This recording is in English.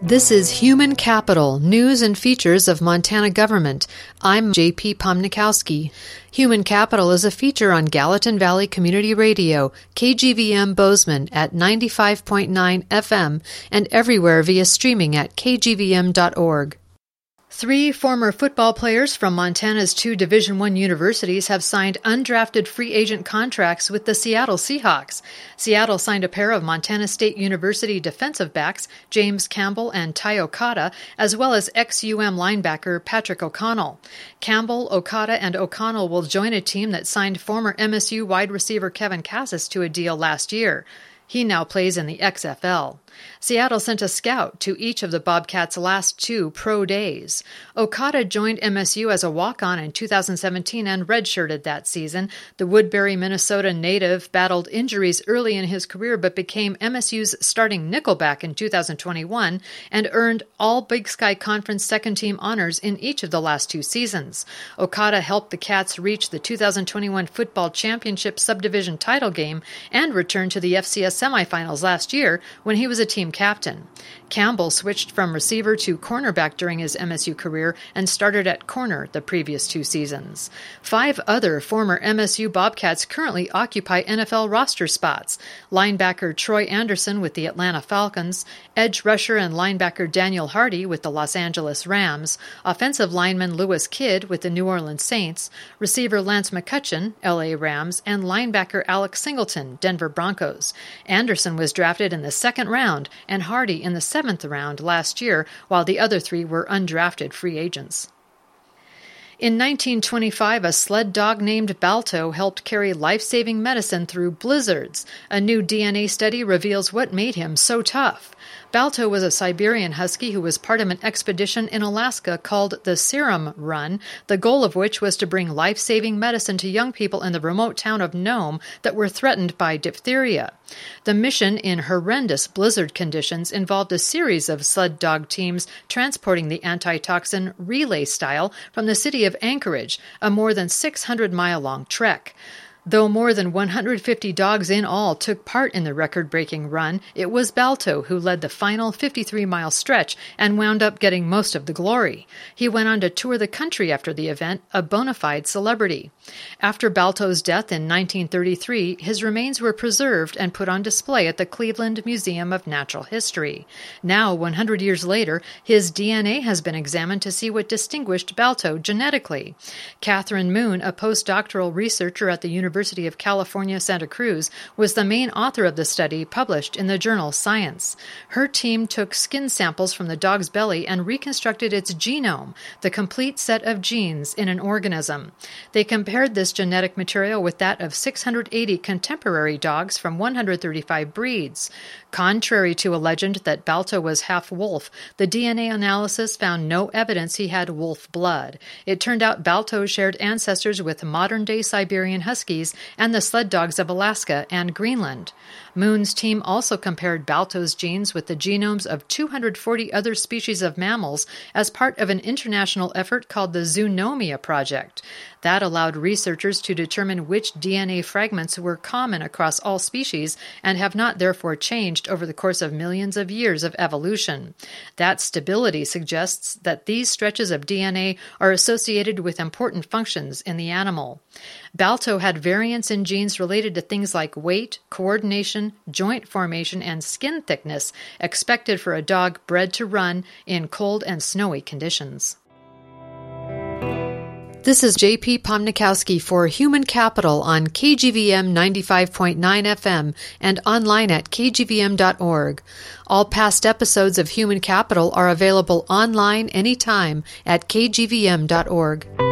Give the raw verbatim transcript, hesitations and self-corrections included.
This is Human Capital, News and Features of Montana Government. I'm J P Pomnikowski. Human Capital is a feature on Gallatin Valley Community Radio, K G V M Bozeman at ninety-five point nine F M, and everywhere via streaming at k g v m dot org. Three former football players from Montana's two Division I universities have signed undrafted free agent contracts with the Seattle Seahawks. Seattle signed a pair of Montana State University defensive backs, James Campbell and Ty Okada, as well as ex-U M linebacker Patrick O'Connell. Campbell, Okada, and O'Connell will join a team that signed former M S U wide receiver Kevin Cassis to a deal last year. He now plays in the X F L. Seattle sent a scout to each of the Bobcats' last two pro days. Okada joined M S U as a walk-on in two thousand seventeen and redshirted that season. The Woodbury, Minnesota native battled injuries early in his career but became M S U's starting nickelback in two thousand twenty-one and earned all Big Sky Conference second-team honors in each of the last two seasons. Okada helped the Cats reach the two thousand twenty-one Football Championship subdivision title game and returned to the F C S semifinals last year when he was a team captain. Campbell switched from receiver to cornerback during his M S U career and started at corner the previous two seasons. Five other former M S U Bobcats currently occupy N F L roster spots. Linebacker Troy Anderson with the Atlanta Falcons, edge rusher and linebacker Daniel Hardy with the Los Angeles Rams, offensive lineman Lewis Kidd with the New Orleans Saints, receiver Lance McCutcheon, L A Rams, and linebacker Alex Singleton, Denver Broncos. Anderson was drafted in the second round and Hardy in the seventh round last year, while the other three were undrafted free agents. In nineteen twenty-five, a sled dog named Balto helped carry life-saving medicine through blizzards. A new D N A study reveals what made him so tough. Balto was a Siberian husky who was part of an expedition in Alaska called the Serum Run, the goal of which was to bring life-saving medicine to young people in the remote town of Nome that were threatened by diphtheria. The mission, in horrendous blizzard conditions, involved a series of sled dog teams transporting the antitoxin relay style from the city of Anchorage, a more than six hundred mile long trek. Though more than one hundred fifty dogs in all took part in the record-breaking run, it was Balto who led the final fifty-three mile stretch and wound up getting most of the glory. He went on to tour the country after the event, a bona fide celebrity. After Balto's death in nineteen thirty-three, his remains were preserved and put on display at the Cleveland Museum of Natural History. Now, one hundred years later, his D N A has been examined to see what distinguished Balto genetically. Catherine Moon, a postdoctoral researcher at the University University of California, Santa Cruz, was the main author of the study published in the journal Science. Her team took skin samples from the dog's belly and reconstructed its genome, the complete set of genes in an organism. They compared this genetic material with that of six hundred eighty contemporary dogs from one hundred thirty-five breeds. Contrary to a legend that Balto was half wolf, the D N A analysis found no evidence he had wolf blood. It turned out Balto shared ancestors with modern-day Siberian huskies and the sled dogs of Alaska and Greenland. Moon's team also compared Balto's genes with the genomes of two hundred forty other species of mammals as part of an international effort called the Zoonomia Project. That allowed researchers to determine which D N A fragments were common across all species and have not therefore changed over the course of millions of years of evolution. That stability suggests that these stretches of D N A are associated with important functions in the animal. Balto had variants in genes related to things like weight, coordination, joint formation, and skin thickness expected for a dog bred to run in cold and snowy conditions. This is J P Pomnikowski for Human Capital on K G V M ninety-five point nine F M and online at k g v m dot org. All past episodes of Human Capital are available online anytime at k g v m dot org.